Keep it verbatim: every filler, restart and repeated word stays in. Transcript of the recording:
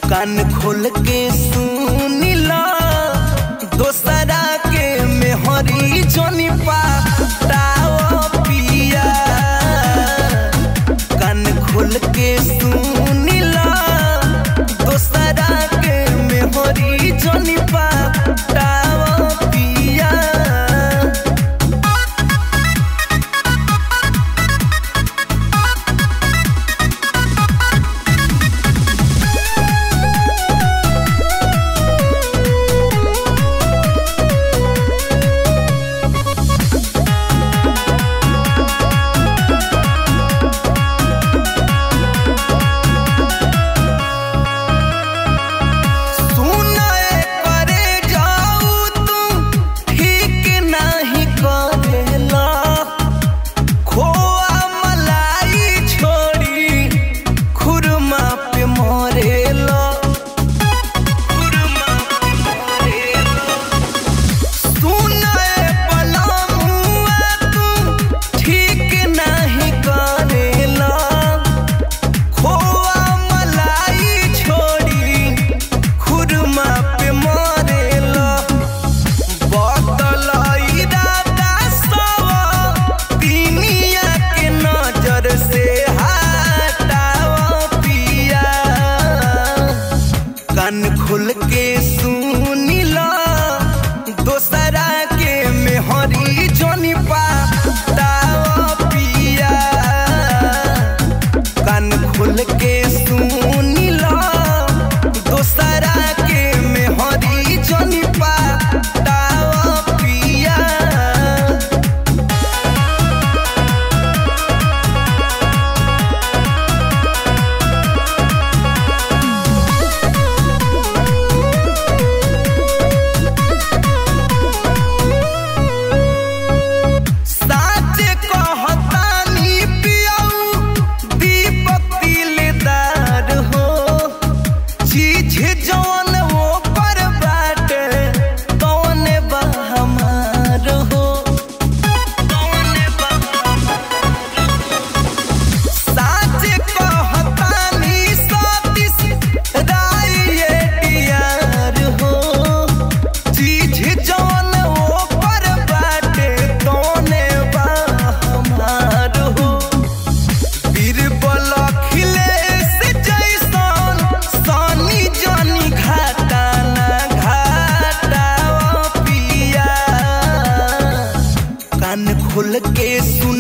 कान खोल के सुन ला दोसरा के मेहरी जोनी पाटाओ पिया। कान खोल के सुन ला दोसरा के मेहरी जोनी पाटाओ पिया। कान खोल के सुन ला दोसरा के मेहरी जोनी पाटाओ पिया। कान खोल के सुन ला दोसरा के मेहरी जोनी पाटाओ पिया। कान खोल के सुन